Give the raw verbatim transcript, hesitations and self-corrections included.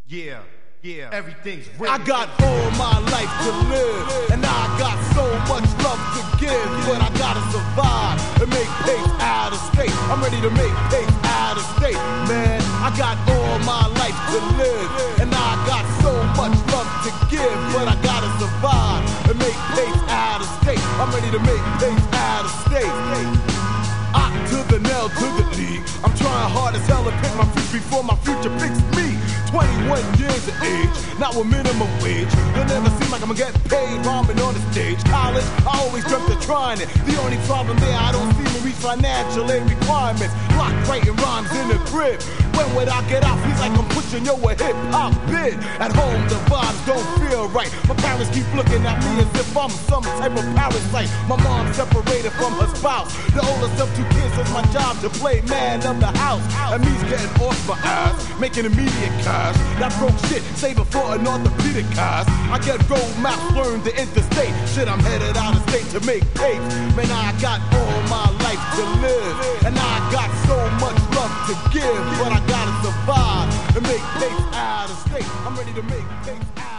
Yeah, yeah, everything's real. I got all my life to live, and I got so much love to give, but I gotta survive and make pace out of state. I'm ready to make pace out of state, man. I got all my life to live, and I got so much love to give, but I gotta survive and make pace out of state. I'm ready to make pace out of state. I to the nail to the league. I'm trying hard as hell to pick my future before my future picks me. twenty-one years of age, not with minimum wage. You'll never seem like I'm gonna get paid rhyming on the stage. College, I always dreamt of trying it. The only problem there, I don't see me reach financial aid requirements. Locked writing rhymes in the crib. When would I get out? Feels like I'm pushing yo a hip hop bid. At home, the vibes don't feel right. My parents keep looking at me as if I'm some type of parasite. My mom separated from her spouse. The oldest of two kids, so it's my job to play man of the house. And me's getting off my ass, making immediate cash. That broke shit, save it for an orthopedic cast. I get road maps, learn the interstate. Shit, I'm headed out of state to make pace. Man, I got all my life to live, and I got so much love to give, but I gotta survive and make pace out of state. I'm ready to make pace out of state.